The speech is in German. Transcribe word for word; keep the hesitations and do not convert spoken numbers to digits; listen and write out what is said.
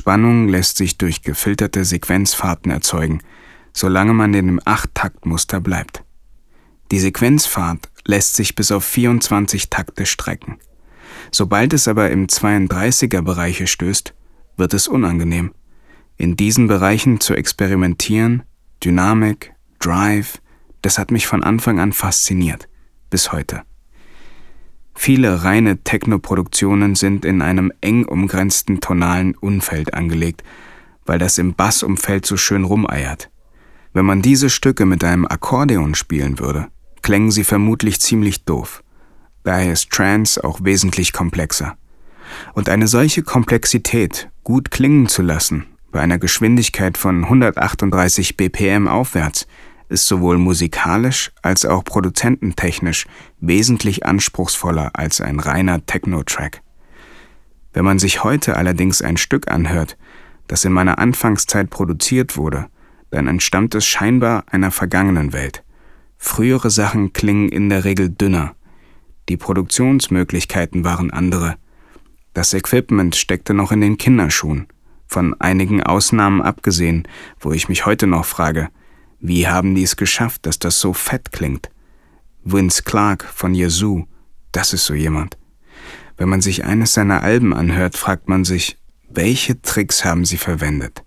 Spannung lässt sich durch gefilterte Sequenzfahrten erzeugen, solange man in dem acht-Takt-Muster bleibt. Die Sequenzfahrt lässt sich bis auf vierundzwanzig Takte strecken. Sobald es aber im zweiunddreißiger-Bereiche stößt, wird es unangenehm. In diesen Bereichen zu experimentieren, Dynamik, Drive, das hat mich von Anfang an fasziniert, bis heute. Viele reine Techno-Produktionen sind in einem eng umgrenzten tonalen Umfeld angelegt, weil das im Bassumfeld so schön rumeiert. Wenn man diese Stücke mit einem Akkordeon spielen würde, klängen sie vermutlich ziemlich doof. Daher ist Trance auch wesentlich komplexer. Und eine solche Komplexität gut klingen zu lassen, bei einer Geschwindigkeit von hundertachtunddreißig B P M aufwärts, ist sowohl musikalisch als auch produzententechnisch wesentlich anspruchsvoller als ein reiner Techno-Track. Wenn man sich heute allerdings ein Stück anhört, das in meiner Anfangszeit produziert wurde, dann entstammt es scheinbar einer vergangenen Welt. Frühere Sachen klingen in der Regel dünner. Die Produktionsmöglichkeiten waren andere. Das Equipment steckte noch in den Kinderschuhen, von einigen Ausnahmen abgesehen, wo ich mich heute noch frage, wie haben die es geschafft, dass das so fett klingt? Vince Clarke von Yazoo, das ist so jemand. Wenn man sich eines seiner Alben anhört, fragt man sich, welche Tricks haben sie verwendet?